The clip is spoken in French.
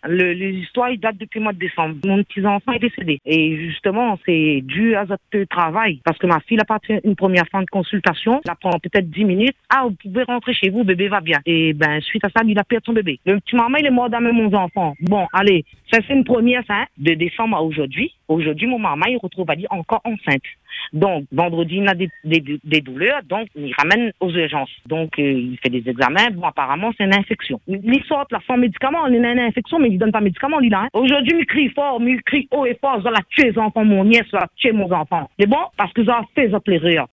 L'histoire, il date depuis le mois de décembre. Mon petit-enfant est décédé. Et justement, c'est dû à ce travail. Parce que ma fille a passé une première fin de consultation. Elle prend peut-être 10 minutes. Ah, vous pouvez rentrer chez vous, bébé va bien. Et ben, suite à ça, il a perdu son bébé. Le petit maman, il est mort d'âme mon enfant. Bon, allez, ça c'est une première, ça, de décembre à aujourd'hui. Aujourd'hui, mon maman, il retrouve à dire encore enceinte. Donc, vendredi, il a des douleurs, donc il ramène aux urgences. Donc, il fait des examens. Bon, apparemment, c'est une infection. Il sort là sans médicaments, il a une infection, mais il ne donne pas de médicaments, lui, là. Hein. Aujourd'hui, il crie fort, il crie haut et fort, je vais la tuer les enfants, mon nièce, je vais la tuer mon enfant. C'est bon? Parce que ça fait plaisir.